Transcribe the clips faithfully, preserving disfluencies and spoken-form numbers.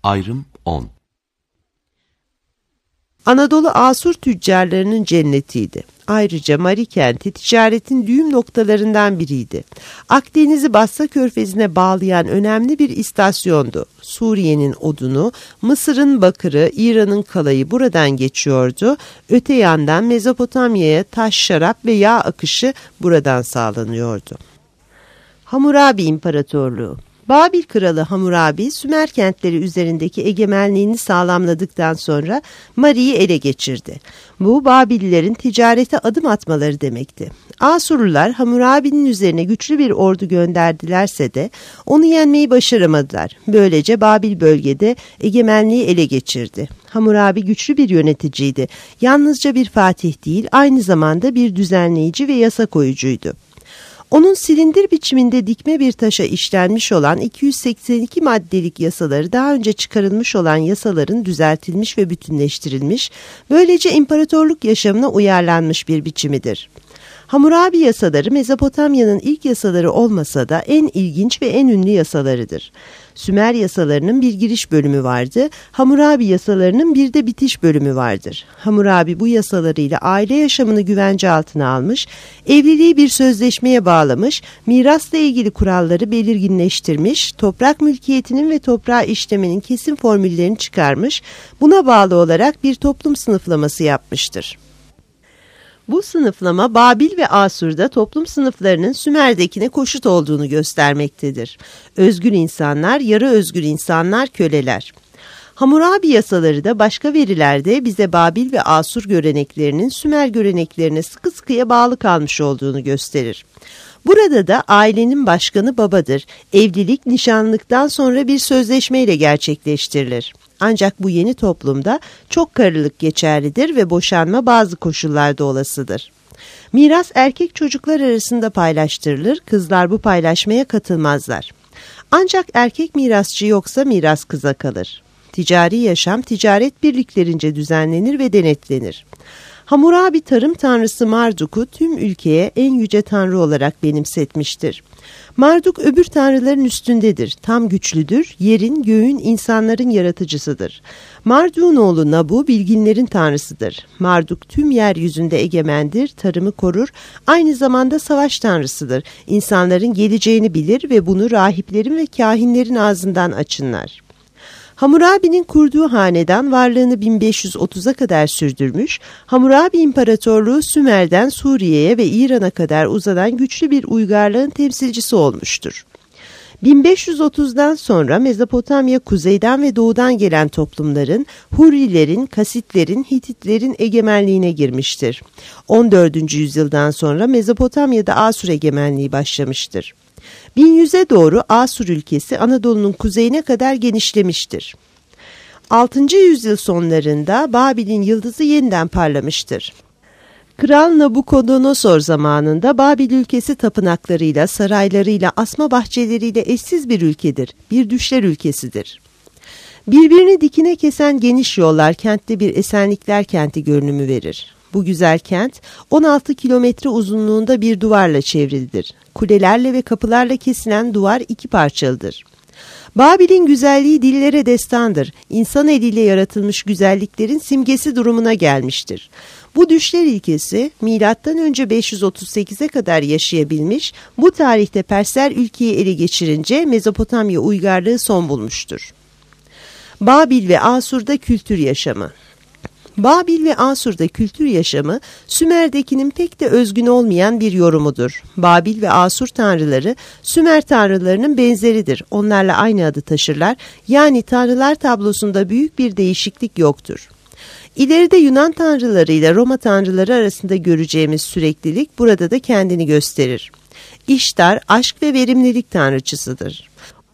Ayrım on. Anadolu Asur tüccarlarının cennetiydi. Ayrıca Mari kenti ticaretin düğüm noktalarından biriydi. Akdeniz'i Basra Körfezi'ne bağlayan önemli bir istasyondu. Suriye'nin odunu, Mısır'ın bakırı, İran'ın kalayı buradan geçiyordu. Öte yandan Mezopotamya'ya taş, şarap ve yağ akışı buradan sağlanıyordu. Hammurabi İmparatorluğu. Babil kralı Hammurabi, Sümer kentleri üzerindeki egemenliğini sağlamladıktan sonra Mari'yi ele geçirdi. Bu, Babililerin ticarete adım atmaları demekti. Asurlular Hammurabi'nin üzerine güçlü bir ordu gönderdilerse de onu yenmeyi başaramadılar. Böylece Babil bölgede egemenliği ele geçirdi. Hammurabi güçlü bir yöneticiydi. Yalnızca bir fatih değil, aynı zamanda bir düzenleyici ve yasa koyucuydu. Onun silindir biçiminde dikme bir taşa işlenmiş olan iki yüz seksen iki maddelik yasaları daha önce çıkarılmış olan yasaların düzeltilmiş ve bütünleştirilmiş, böylece imparatorluk yaşamına uyarlanmış bir biçimidir. Hammurabi yasaları Mezopotamya'nın ilk yasaları olmasa da en ilginç ve en ünlü yasalarıdır. Sümer yasalarının bir giriş bölümü vardı, Hammurabi yasalarının bir de bitiş bölümü vardır. Hammurabi bu yasalarıyla aile yaşamını güvence altına almış, evliliği bir sözleşmeye bağlamış, mirasla ilgili kuralları belirginleştirmiş, toprak mülkiyetinin ve toprağı işlemenin kesin formüllerini çıkarmış, buna bağlı olarak bir toplum sınıflaması yapmıştır. Bu sınıflama Babil ve Asur'da toplum sınıflarının Sümer'dekine koşut olduğunu göstermektedir. Özgür insanlar, yarı özgür insanlar, köleler. Hammurabi yasaları da başka verilerde bize Babil ve Asur göreneklerinin Sümer göreneklerine sıkı sıkıya bağlı kalmış olduğunu gösterir. Burada da ailenin başkanı babadır. Evlilik nişanlıktan sonra bir sözleşmeyle gerçekleştirilir. Ancak bu yeni toplumda çok karılık geçerlidir ve boşanma bazı koşullarda olasıdır. Miras erkek çocuklar arasında paylaştırılır, kızlar bu paylaşmaya katılmazlar. Ancak erkek mirasçı yoksa miras kıza kalır. Ticari yaşam ticaret birliklerince düzenlenir ve denetlenir. Hammurabi tarım tanrısı Marduk'u tüm ülkeye en yüce tanrı olarak benimsetmiştir. Marduk öbür tanrıların üstündedir, tam güçlüdür, yerin, göğün, insanların yaratıcısıdır. Marduk'un oğlu Nabu bilginlerin tanrısıdır. Marduk tüm yeryüzünde egemendir, tarımı korur, aynı zamanda savaş tanrısıdır. İnsanların geleceğini bilir ve bunu rahiplerin ve kahinlerin ağzından açınlar. Hammurabi'nin kurduğu hanedan varlığını bin beş yüz otuza kadar sürdürmüş, Hammurabi İmparatorluğu Sümer'den Suriye'ye ve İran'a kadar uzanan güçlü bir uygarlığın temsilcisi olmuştur. bin beş yüz otuzdan sonra Mezopotamya kuzeyden ve doğudan gelen toplumların, Hurrilerin, Kasitlerin, Hititlerin egemenliğine girmiştir. on dördüncü yüzyıldan sonra Mezopotamya'da Asur egemenliği başlamıştır. bin yüze doğru Asur ülkesi Anadolu'nun kuzeyine kadar genişlemiştir. altıncı yüzyıl sonlarında Babil'in yıldızı yeniden parlamıştır. Kral Nabukodonozor zamanında Babil ülkesi tapınaklarıyla, saraylarıyla, asma bahçeleriyle eşsiz bir ülkedir, bir düşler ülkesidir. Birbirini dikine kesen geniş yollar kentte bir esenlikler kenti görünümü verir. Bu güzel kent on altı kilometre uzunluğunda bir duvarla çevrilidir. Kulelerle ve kapılarla kesilen duvar iki parçalıdır. Babil'in güzelliği dillere destandır. İnsan eliyle yaratılmış güzelliklerin simgesi durumuna gelmiştir. Bu düşler ilkesi milattan önce beş yüz otuz sekize kadar yaşayabilmiş, bu tarihte Persler ülkeyi ele geçirince Mezopotamya uygarlığı son bulmuştur. Babil ve Asur'da kültür yaşamı. Babil ve Asur'da kültür yaşamı, Sümer'dekinin pek de özgün olmayan bir yorumudur. Babil ve Asur tanrıları, Sümer tanrılarının benzeridir. Onlarla aynı adı taşırlar, yani tanrılar tablosunda büyük bir değişiklik yoktur. İleride Yunan tanrıları ile Roma tanrıları arasında göreceğimiz süreklilik burada da kendini gösterir. İştar, aşk ve verimlilik tanrıçısıdır.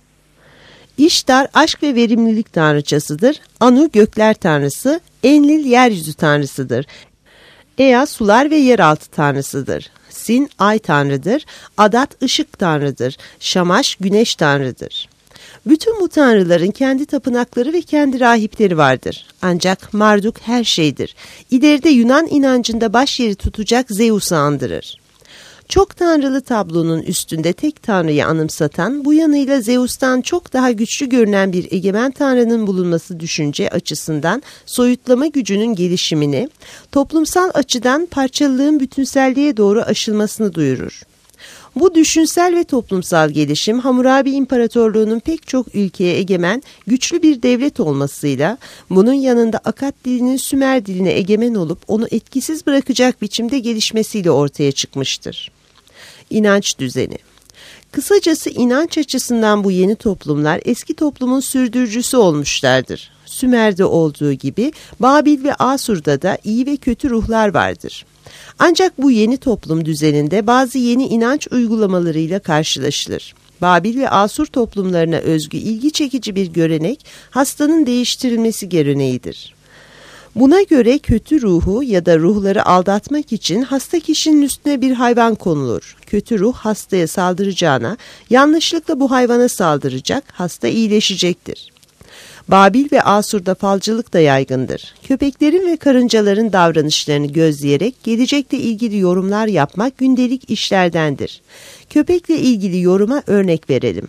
İştar, aşk ve verimlilik tanrıçasıdır. Anu, gökler tanrısı. Enlil, yeryüzü tanrısıdır. Ea, sular ve yeraltı tanrısıdır. Sin, ay tanrıdır. Adat, ışık tanrıdır. Şamaş, güneş tanrıdır. Bütün bu tanrıların kendi tapınakları ve kendi rahipleri vardır. Ancak Marduk her şeydir. İleride Yunan inancında başyeri tutacak Zeus'u andırır. Çok tanrılı tablonun üstünde tek tanrıyı anımsatan, bu yanıyla Zeus'tan çok daha güçlü görünen bir egemen tanrının bulunması düşünce açısından soyutlama gücünün gelişimini, toplumsal açıdan parçalılığın bütünselliğe doğru aşılmasını duyurur. Bu düşünsel ve toplumsal gelişim Hammurabi İmparatorluğu'nun pek çok ülkeye egemen güçlü bir devlet olmasıyla, bunun yanında Akat dilinin Sümer diline egemen olup onu etkisiz bırakacak biçimde gelişmesiyle ortaya çıkmıştır. İnanç düzeni. Kısacası inanç açısından bu yeni toplumlar eski toplumun sürdürücüsü olmuşlardır. Sümer'de olduğu gibi Babil ve Asur'da da iyi ve kötü ruhlar vardır. Ancak bu yeni toplum düzeninde bazı yeni inanç uygulamalarıyla karşılaşılır. Babil ve Asur toplumlarına özgü ilgi çekici bir görenek, hastanın değiştirilmesi geleneğidir. Buna göre kötü ruhu ya da ruhları aldatmak için hasta kişinin üstüne bir hayvan konulur. Kötü ruh hastaya saldıracağına yanlışlıkla bu hayvana saldıracak, hasta iyileşecektir. Babil ve Asur'da falcılık da yaygındır. Köpeklerin ve karıncaların davranışlarını gözleyerek gelecekle ilgili yorumlar yapmak gündelik işlerdendir. Köpekle ilgili yoruma örnek verelim.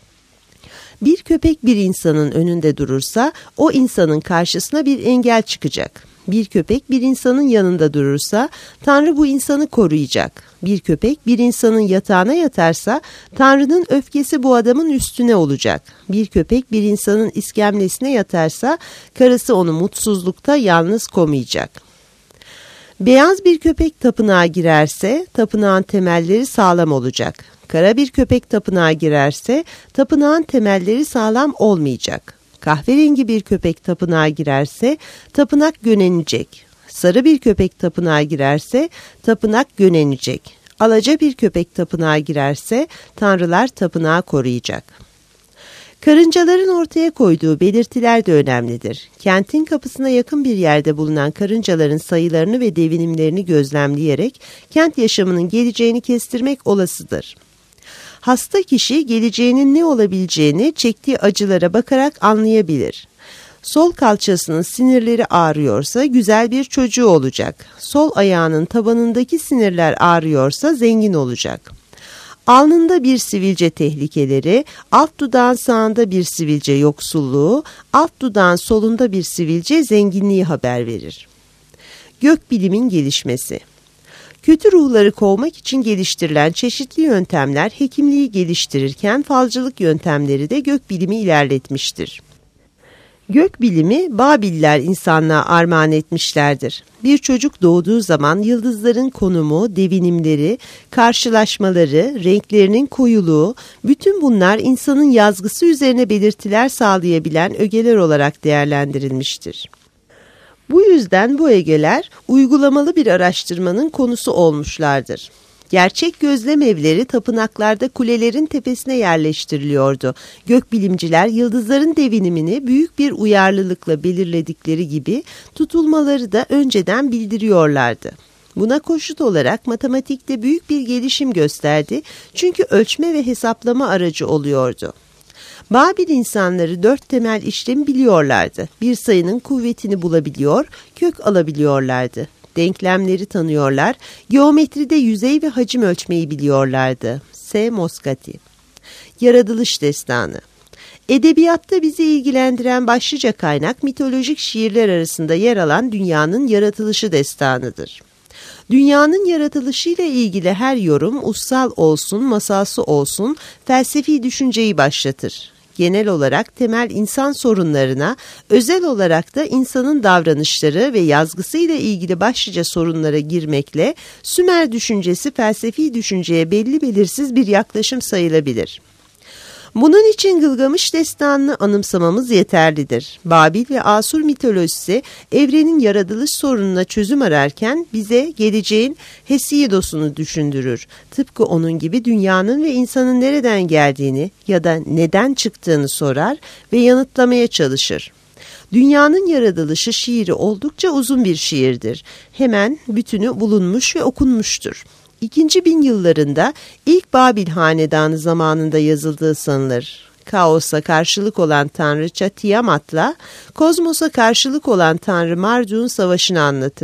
Bir köpek bir insanın önünde durursa o insanın karşısına bir engel çıkacak. Bir köpek bir insanın yanında durursa Tanrı bu insanı koruyacak. Bir köpek bir insanın yatağına yatarsa Tanrı'nın öfkesi bu adamın üstüne olacak. Bir köpek bir insanın iskemlesine yatarsa karısı onu mutsuzlukta yalnız komayacak. Beyaz bir köpek tapınağa girerse tapınağın temelleri sağlam olacak. Kara bir köpek tapınağa girerse tapınağın temelleri sağlam olmayacak. Kahverengi bir köpek tapınağa girerse tapınak gönenecek. Sarı bir köpek tapınağa girerse tapınak gönenecek. Alaca bir köpek tapınağa girerse tanrılar tapınağı koruyacak. Karıncaların ortaya koyduğu belirtiler de önemlidir. Kentin kapısına yakın bir yerde bulunan karıncaların sayılarını ve devinimlerini gözlemleyerek kent yaşamının geleceğini kestirmek olasıdır. Hasta kişi geleceğinin ne olabileceğini çektiği acılara bakarak anlayabilir. Sol kalçasının sinirleri ağrıyorsa güzel bir çocuğu olacak. Sol ayağının tabanındaki sinirler ağrıyorsa zengin olacak. Alnında bir sivilce tehlikeleri, alt dudağın sağında bir sivilce yoksulluğu, alt dudağın solunda bir sivilce zenginliği haber verir. Gökbilimin gelişmesi. Kötü ruhları kovmak için geliştirilen çeşitli yöntemler hekimliği geliştirirken falcılık yöntemleri de gökbilimi ilerletmiştir. Gökbilimi Babiller insanlığa armağan etmişlerdir. Bir çocuk doğduğu zaman yıldızların konumu, devinimleri, karşılaşmaları, renklerinin koyuluğu, bütün bunlar insanın yazgısı üzerine belirtiler sağlayabilen ögeler olarak değerlendirilmiştir. Bu yüzden bu ögeler uygulamalı bir araştırmanın konusu olmuşlardır. Gerçek gözlem evleri tapınaklarda kulelerin tepesine yerleştiriliyordu. Gökbilimciler yıldızların devinimini büyük bir uyarlılıkla belirledikleri gibi tutulmaları da önceden bildiriyorlardı. Buna koşut olarak matematikte büyük bir gelişim gösterdi çünkü ölçme ve hesaplama aracı oluyordu. Babil insanları dört temel işlemi biliyorlardı. Bir sayının kuvvetini bulabiliyor, kök alabiliyorlardı. Denklemleri tanıyorlar, geometride yüzey ve hacim ölçmeyi biliyorlardı. S. Moskati. Yaratılış destanı. Edebiyatta bizi ilgilendiren başlıca kaynak mitolojik şiirler arasında yer alan dünyanın yaratılışı destanıdır. Dünyanın yaratılışıyla ilgili her yorum ussal olsun, masalsı olsun felsefi düşünceyi başlatır. Genel olarak temel insan sorunlarına, özel olarak da insanın davranışları ve yazgısıyla ilgili başlıca sorunlara girmekle Sümer düşüncesi felsefi düşünceye belli belirsiz bir yaklaşım sayılabilir. Bunun için Gılgamış destanını anımsamamız yeterlidir. Babil ve Asur mitolojisi evrenin yaratılış sorununa çözüm ararken bize geleceğin Hesiodos'unu düşündürür. Tıpkı onun gibi dünyanın ve insanın nereden geldiğini ya da neden çıktığını sorar ve yanıtlamaya çalışır. Dünyanın yaratılışı şiiri oldukça uzun bir şiirdir. Hemen bütünü bulunmuş ve okunmuştur. İkinci bin yıllarında ilk Babil hanedanı zamanında yazıldığı sanılır. Kaos'a karşılık olan tanrıça Tiamat'la kozmosa karşılık olan tanrı Marduk'un savaşını anlatır.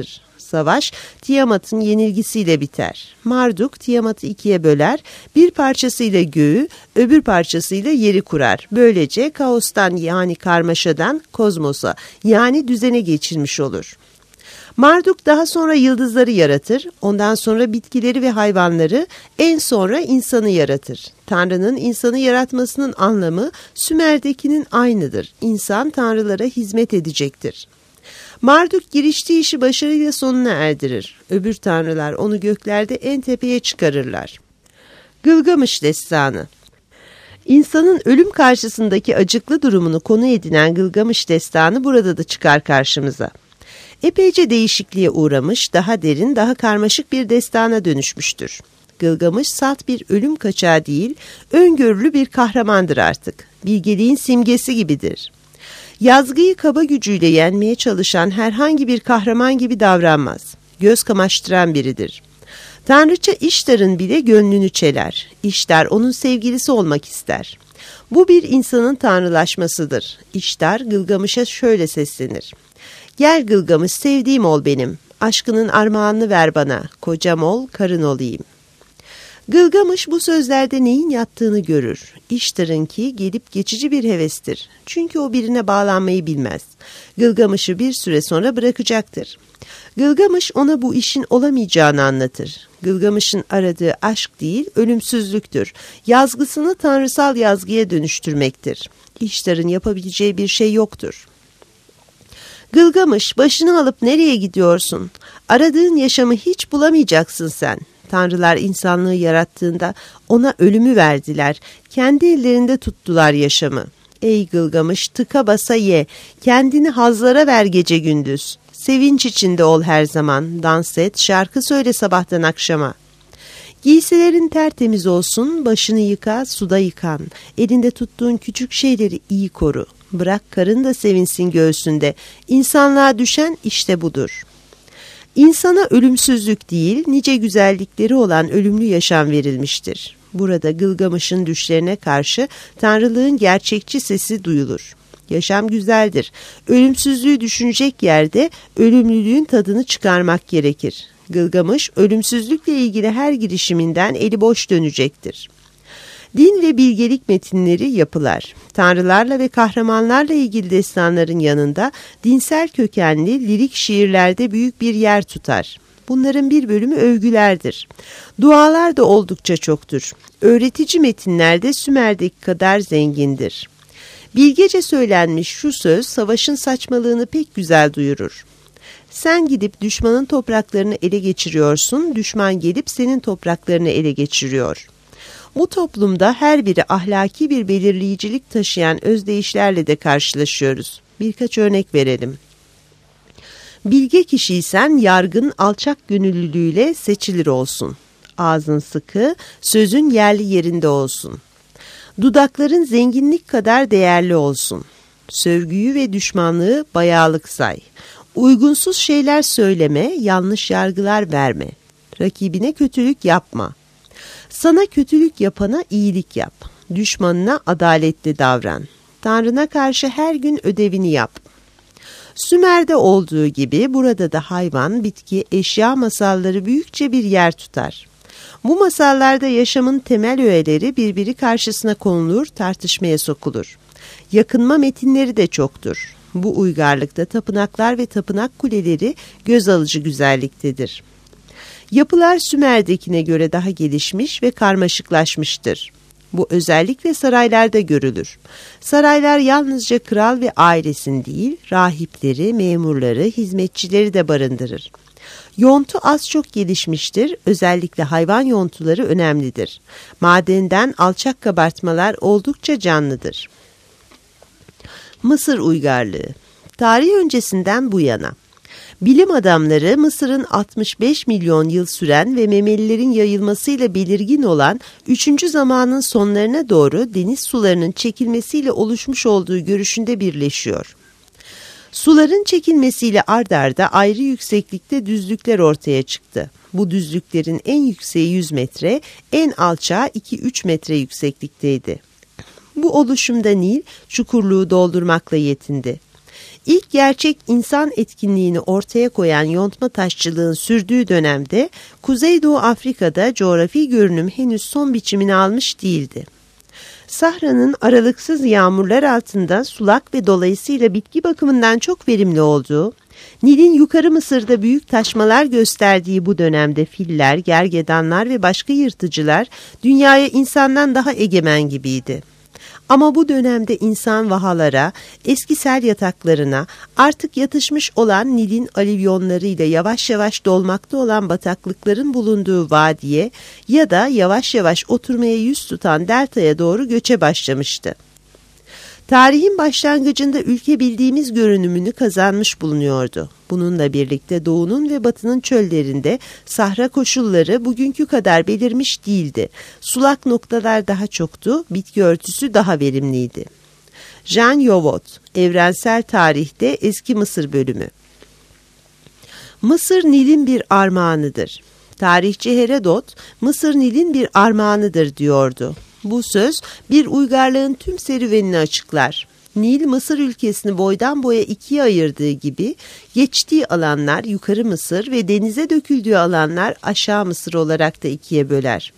Savaş Tiamat'ın yenilgisiyle biter. Marduk Tiamat'ı ikiye böler, bir parçasıyla göğü, öbür parçasıyla yeri kurar. Böylece kaostan yani karmaşadan kozmosa yani düzene geçilmiş olur. Marduk daha sonra yıldızları yaratır, ondan sonra bitkileri ve hayvanları, en sonra insanı yaratır. Tanrı'nın insanı yaratmasının anlamı Sümer'dekinin aynıdır. İnsan tanrılara hizmet edecektir. Marduk giriştiği işi başarıyla sonuna erdirir. Öbür tanrılar onu göklerde en tepeye çıkarırlar. Gılgamış Destanı. İnsanın ölüm karşısındaki acıklı durumunu konu edinen Gılgamış Destanı burada da çıkar karşımıza. Epeyce değişikliğe uğramış, daha derin, daha karmaşık bir destana dönüşmüştür. Gılgamış salt bir ölüm kaçağı değil, öngörülü bir kahramandır artık. Bilgeliğin simgesi gibidir. Yazgıyı kaba gücüyle yenmeye çalışan herhangi bir kahraman gibi davranmaz. Göz kamaştıran biridir. Tanrıça İştar'ın bile gönlünü çeler. İştar onun sevgilisi olmak ister. Bu bir insanın tanrılaşmasıdır. İştar Gılgamış'a şöyle seslenir. Gel Gılgamış, sevdiğim ol benim. Aşkının armağanını ver bana. Kocam ol, karın olayım. Gılgamış bu sözlerde neyin yattığını görür. İştar'ınki gelip geçici bir hevestir. Çünkü o birine bağlanmayı bilmez. Gılgamış'ı bir süre sonra bırakacaktır. Gılgamış ona bu işin olamayacağını anlatır. Gılgamış'ın aradığı aşk değil, ölümsüzlüktür. Yazgısını tanrısal yazgıya dönüştürmektir. İştar'ın yapabileceği bir şey yoktur. Gılgamış, başını alıp nereye gidiyorsun? Aradığın yaşamı hiç bulamayacaksın sen. Tanrılar insanlığı yarattığında ona ölümü verdiler. Kendi ellerinde tuttular yaşamı. Ey Gılgamış, tıka basa ye. Kendini hazlara ver gece gündüz. Sevinç içinde ol her zaman. Dans et, şarkı söyle sabahtan akşama. Giysilerin tertemiz olsun, başını yıka, suda yıkan. Elinde tuttuğun küçük şeyleri iyi koru. Bırak karın da sevinsin göğsünde. İnsanlığa düşen işte budur. İnsana ölümsüzlük değil, nice güzellikleri olan ölümlü yaşam verilmiştir. Burada Gılgamış'ın düşlerine karşı tanrılığın gerçekçi sesi duyulur. Yaşam güzeldir. Ölümsüzlüğü düşünecek yerde ölümlülüğün tadını çıkarmak gerekir. Gılgamış, ölümsüzlükle ilgili her girişiminden eli boş dönecektir. Din ve bilgelik metinleri yapılar. Tanrılarla ve kahramanlarla ilgili destanların yanında dinsel kökenli lirik şiirlerde büyük bir yer tutar. Bunların bir bölümü övgülerdir. Dualar da oldukça çoktur. Öğretici metinlerde Sümer'deki kadar zengindir. Bilgece söylenmiş şu söz savaşın saçmalığını pek güzel duyurur. Sen gidip düşmanın topraklarını ele geçiriyorsun, düşman gelip senin topraklarını ele geçiriyor. Bu toplumda her biri ahlaki bir belirleyicilik taşıyan özdeyişlerle de karşılaşıyoruz. Birkaç örnek verelim. Bilge kişiysen yargın alçak gönüllülüğüyle seçilir olsun. Ağzın sıkı, sözün yerli yerinde olsun. Dudakların zenginlik kadar değerli olsun. Sövgüyü ve düşmanlığı bayağılık say. Uygunsuz şeyler söyleme, yanlış yargılar verme. Rakibine kötülük yapma. Sana kötülük yapana iyilik yap. Düşmanına adaletli davran. Tanrına karşı her gün ödevini yap. Sümer'de olduğu gibi burada da hayvan, bitki, eşya masalları büyükçe bir yer tutar. Bu masallarda yaşamın temel öğeleri birbiri karşısına konulur, tartışmaya sokulur. Yakınma metinleri de çoktur. Bu uygarlıkta tapınaklar ve tapınak kuleleri göz alıcı güzelliktedir. Yapılar Sümer'dekine göre daha gelişmiş ve karmaşıklaşmıştır. Bu özellikle saraylarda görülür. Saraylar yalnızca kral ve ailesini değil, rahipleri, memurları, hizmetçileri de barındırır. Yontu az çok gelişmiştir, özellikle hayvan yontuları önemlidir. Madenden alçak kabartmalar oldukça canlıdır. Mısır uygarlığı. Tarih öncesinden bu yana. Bilim adamları Mısır'ın altmış beş milyon yıl süren ve memelilerin yayılmasıyla belirgin olan üçüncü zamanın sonlarına doğru deniz sularının çekilmesiyle oluşmuş olduğu görüşünde birleşiyor. Suların çekilmesiyle ard arda ayrı yükseklikte düzlükler ortaya çıktı. Bu düzlüklerin en yükseği yüz metre, en alçağı iki üç metre yükseklikteydi. Bu oluşumda Nil çukurluğu doldurmakla yetindi. İlk gerçek insan etkinliğini ortaya koyan yontma taşçılığın sürdüğü dönemde Kuzeydoğu Afrika'da coğrafi görünüm henüz son biçimini almış değildi. Sahra'nın aralıksız yağmurlar altında sulak ve dolayısıyla bitki bakımından çok verimli olduğu, Nil'in yukarı Mısır'da büyük taşmalar gösterdiği bu dönemde filler, gergedanlar ve başka yırtıcılar dünyaya insandan daha egemen gibiydi. Ama bu dönemde insan vahalara, eski sel yataklarına, artık yatışmış olan Nil'in alüvyonlarıyla yavaş yavaş dolmakta olan bataklıkların bulunduğu vadiye ya da yavaş yavaş oturmaya yüz tutan deltaya doğru göçe başlamıştı. Tarihin başlangıcında ülke bildiğimiz görünümünü kazanmış bulunuyordu. Bununla birlikte doğunun ve batının çöllerinde sahra koşulları bugünkü kadar belirmiş değildi. Sulak noktalar daha çoktu, bitki örtüsü daha verimliydi. Jean Yovot, Evrensel Tarih'te Eski Mısır bölümü. Mısır Nil'in bir armağanıdır. Tarihçi Herodot, Mısır Nil'in bir armağanıdır diyordu. Bu söz bir uygarlığın tüm serüvenini açıklar. Nil, Mısır ülkesini boydan boya ikiye ayırdığı gibi, geçtiği alanlar yukarı Mısır ve denize döküldüğü alanlar aşağı Mısır olarak da ikiye böler.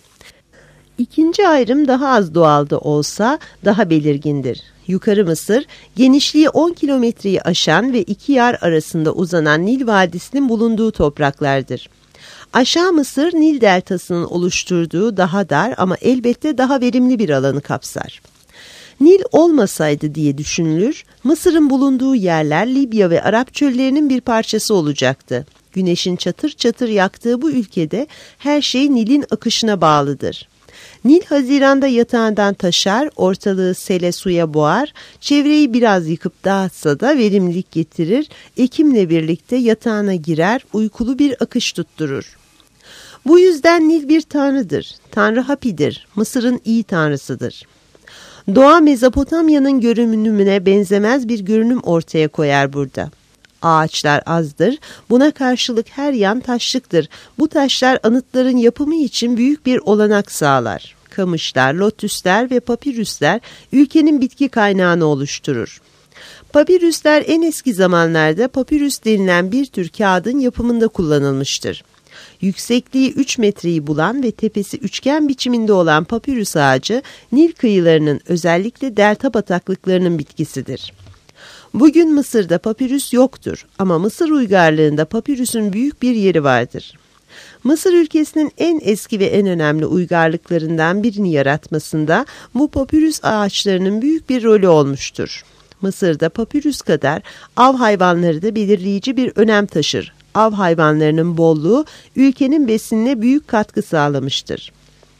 İkinci ayrım daha az doğal da olsa daha belirgindir. Yukarı Mısır, genişliği on kilometreyi aşan ve iki yar arasında uzanan Nil Vadisi'nin bulunduğu topraklardır. Aşağı Mısır, Nil deltasının oluşturduğu daha dar ama elbette daha verimli bir alanı kapsar. Nil olmasaydı diye düşünülür, Mısır'ın bulunduğu yerler Libya ve Arap çöllerinin bir parçası olacaktı. Güneşin çatır çatır yaktığı bu ülkede her şey Nil'in akışına bağlıdır. Nil Haziran'da yatağından taşar, ortalığı sele suya boğar, çevreyi biraz yıkıp dağıtsa da verimlilik getirir, Ekim'le birlikte yatağına girer, uykulu bir akış tutturur. Bu yüzden Nil bir tanrıdır, Tanrı Hapi'dir, Mısır'ın iyi tanrısıdır. Doğa Mezopotamya'nın görünümüne benzemez bir görünüm ortaya koyar burada. Ağaçlar azdır, buna karşılık her yan taşlıktır. Bu taşlar anıtların yapımı için büyük bir olanak sağlar. Kamışlar, lotüsler ve papirüsler ülkenin bitki kaynağını oluşturur. Papirüsler en eski zamanlarda papirüs denilen bir tür kağıdın yapımında kullanılmıştır. Yüksekliği üç metreyi bulan ve tepesi üçgen biçiminde olan papirüs ağacı, Nil kıyılarının özellikle delta bataklıklarının bitkisidir. Bugün Mısır'da papirüs yoktur ama Mısır uygarlığında papirüsün büyük bir yeri vardır. Mısır ülkesinin en eski ve en önemli uygarlıklarından birini yaratmasında bu papirüs ağaçlarının büyük bir rolü olmuştur. Mısır'da papirüs kadar av hayvanları da belirleyici bir önem taşır. Av hayvanlarının bolluğu ülkenin besinine büyük katkı sağlamıştır.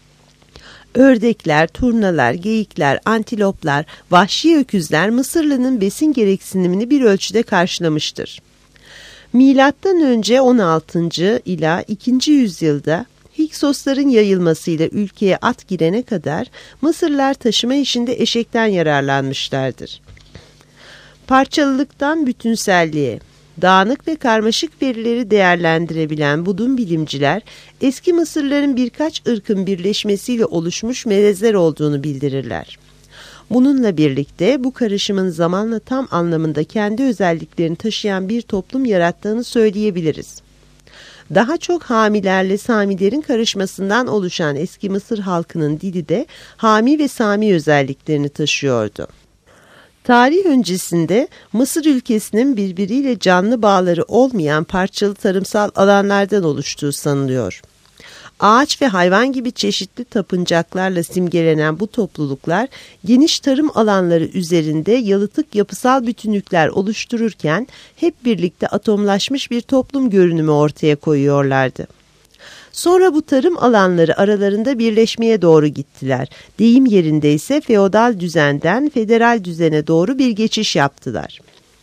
Ördekler, turnalar, geyikler, antiloplar, vahşi öküzler Mısırlı'nın besin gereksinimini bir ölçüde karşılamıştır. Milattan önce on altıncı ila ikinci yüzyılda Hiksosların yayılmasıyla ülkeye at girene kadar Mısırlılar taşıma işinde eşekten yararlanmışlardır. Parçalılıktan bütünselliğe, dağınık ve karmaşık verileri değerlendirebilen budun bilimciler, eski Mısırlıların birkaç ırkın birleşmesiyle oluşmuş melezler olduğunu bildirirler. Bununla birlikte bu karışımın zamanla tam anlamında kendi özelliklerini taşıyan bir toplum yarattığını söyleyebiliriz. Daha çok Hamilerle Samilerin karışmasından oluşan eski Mısır halkının dili de Hami ve Sami özelliklerini taşıyordu. Tarih öncesinde Mısır ülkesinin birbiriyle canlı bağları olmayan parçalı tarımsal alanlardan oluştuğu sanılıyor. Ağaç ve hayvan gibi çeşitli tapıncaklarla simgelenen bu topluluklar geniş tarım alanları üzerinde yalıtık yapısal bütünlükler oluştururken hep birlikte atomlaşmış bir toplum görünümü ortaya koyuyorlardı. Sonra bu tarım alanları aralarında birleşmeye doğru gittiler. Deyim yerinde ise feodal düzenden federal düzene doğru bir geçiş yaptılar.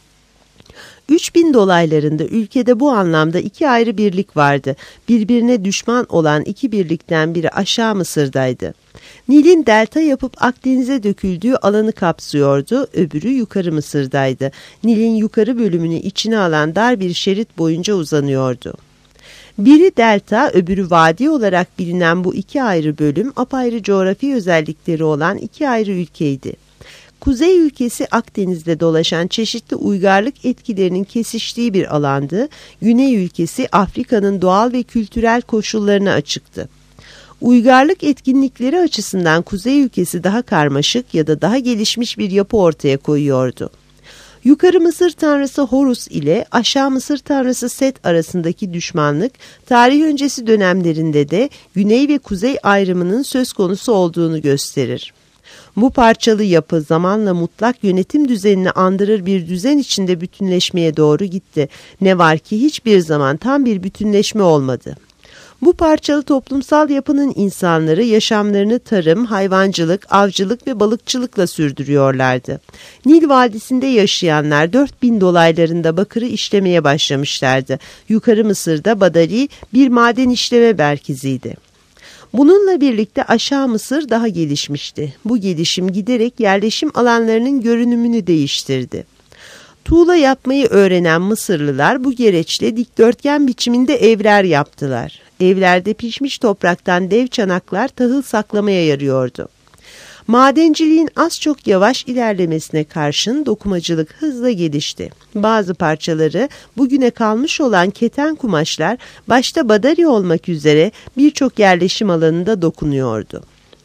üç bin dolaylarında ülkede bu anlamda iki ayrı birlik vardı. Birbirine düşman olan iki birlikten biri aşağı Mısır'daydı. Nil'in delta yapıp Akdeniz'e döküldüğü alanı kapsıyordu, öbürü yukarı Mısır'daydı. Nil'in yukarı bölümünü içine alan dar bir şerit boyunca uzanıyordu. Biri delta, öbürü vadi olarak bilinen bu iki ayrı bölüm apayrı coğrafi özellikleri olan iki ayrı ülkeydi. Kuzey ülkesi Akdeniz'de dolaşan çeşitli uygarlık etkilerinin kesiştiği bir alandı. Güney ülkesi Afrika'nın doğal ve kültürel koşullarına açıktı. Uygarlık etkinlikleri açısından Kuzey ülkesi daha karmaşık ya da daha gelişmiş bir yapı ortaya koyuyordu. Yukarı Mısır tanrısı Horus ile aşağı Mısır tanrısı Set arasındaki düşmanlık, tarih öncesi dönemlerinde de güney ve kuzey ayrımının söz konusu olduğunu gösterir. Bu parçalı yapı zamanla mutlak yönetim düzenini andırır bir düzen içinde bütünleşmeye doğru gitti. Ne var ki hiçbir zaman tam bir bütünleşme olmadı. Bu parçalı toplumsal yapının insanları yaşamlarını tarım, hayvancılık, avcılık ve balıkçılıkla sürdürüyorlardı. Nil Vadisi'nde yaşayanlar dört bin dolaylarında bakırı işlemeye başlamışlardı. Yukarı Mısır'da Badari bir maden işleme merkeziydi. Bununla birlikte aşağı Mısır daha gelişmişti. Bu gelişim giderek yerleşim alanlarının görünümünü değiştirdi. Tuğla yapmayı öğrenen Mısırlılar bu gereçle dikdörtgen biçiminde evler yaptılar. Evlerde pişmiş topraktan dev çanaklar tahıl saklamaya yarıyordu. Madenciliğin az çok yavaş ilerlemesine karşın dokumacılık hızla gelişti. Bazı parçaları bugüne kalmış olan keten kumaşlar başta Badari olmak üzere birçok yerleşim alanında dokunuyordu.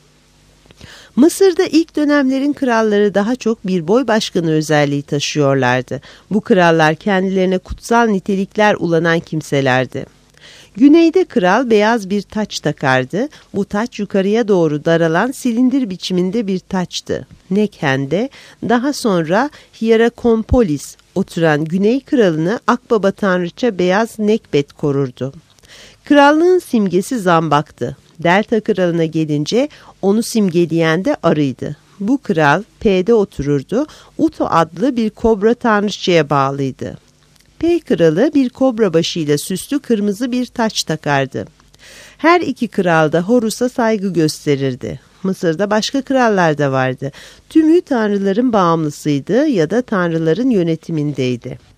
Mısır'da ilk dönemlerin kralları daha çok bir boy başkanı özelliği taşıyorlardı. Bu krallar kendilerine kutsal nitelikler ulanan kimselerdi. Güneyde kral beyaz bir taç takardı. Bu taç yukarıya doğru daralan silindir biçiminde bir taçtı. Nekhen'de daha sonra Hierakonpolis oturan Güney kralını Akbaba tanrıça beyaz Nekbet korurdu. Krallığın simgesi zambaktı. Delta kralına gelince onu simgeleyen de arıydı. Bu kral P'de otururdu. Uto adlı bir kobra tanrıçaya bağlıydı. P kralı bir kobra başıyla süslü kırmızı bir taç takardı. Her iki kral da Horus'a saygı gösterirdi. Mısır'da başka krallar da vardı. Tümü tanrıların bağımlısıydı ya da tanrıların yönetimindeydi.